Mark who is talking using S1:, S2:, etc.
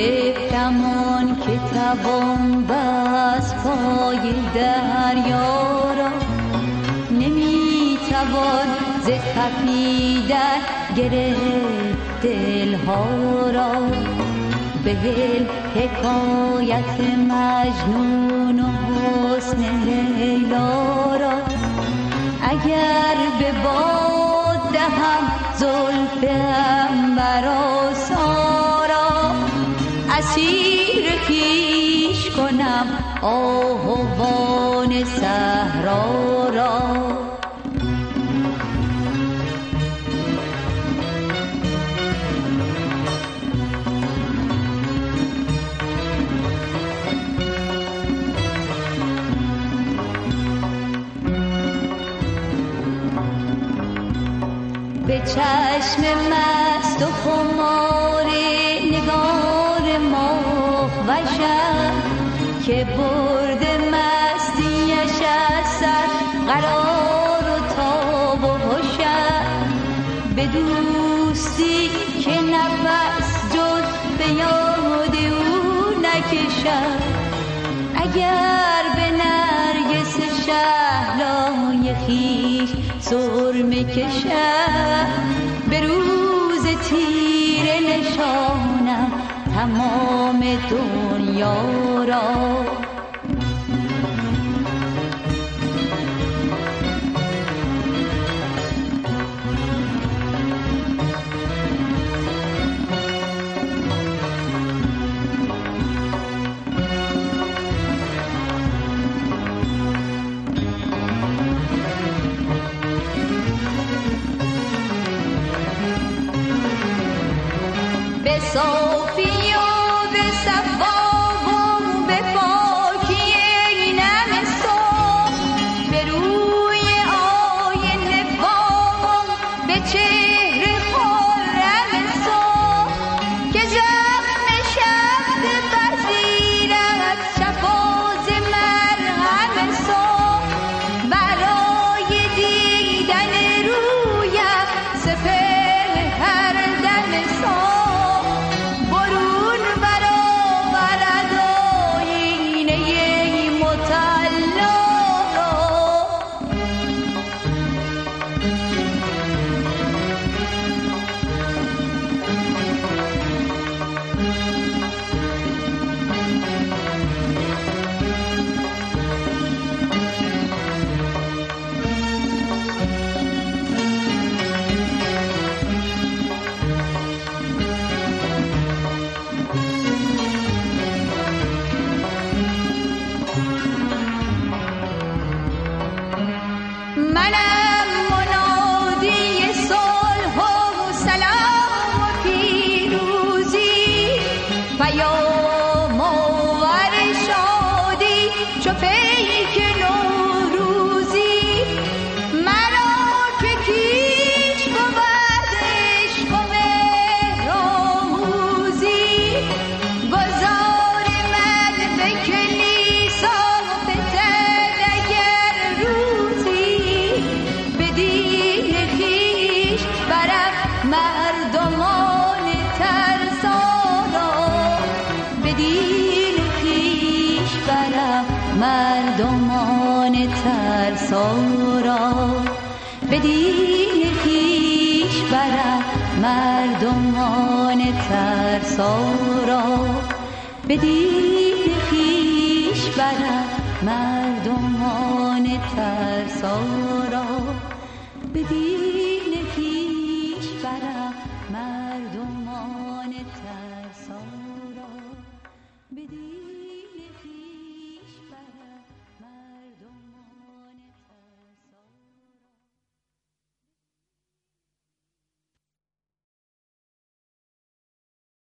S1: گرفتم آن که توان بس پای دریا را، نمیتوان ز تپیدن گرفت دلها را. بهل حکایت مجنون و حسن لیلا را، اگر به باد دهم زلف عنبرآسا را، اسیر خویش کنم آهوان صحرا را. به چشم مست و خمار نگار ماه وشم، که برد مستیش از سر قرار و تاب و هوشم. به دوستی که نفس جز به یاد او نکشم، اگر به نرگس شهلای خویش سرمه کشم. به روز تیره نشانم تمام دنیا را. به صافی و به صفا و به پاکی نم صبح، به روی آینه بام، به چهره خرم صبح، که زخم شب پذیرد شفاز مرهم صبح. برای دیدن رویم سپهر هر دم صبح، منم منادی صلح و سلام و پیروزی، پیام آور شادی چو پیک نوروزی. مرا که کیش بود عشق و مهر آموزی، گذار من به کلیسا فتد اگر روزی. بدین خویش برم مردمان ترسا را، بدین خویش برم مردمان ترسا را، بدین خویش برم مردمان ترسا را، بدین خویش برم مردمان ترسا